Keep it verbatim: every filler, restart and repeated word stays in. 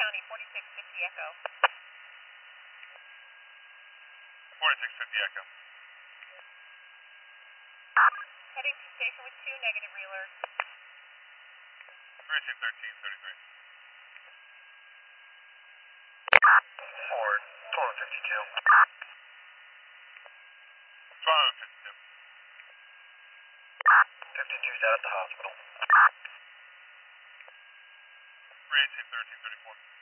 County, forty-six fifty Echo. forty-six fifty Echo. Heading to station with two, negative reeler. Precinct thirteen thirty-three. Ford, twelve fifty-two. twelve fifty-two. fifty-two's out at the hospital. Precinct thirteen thirty-four.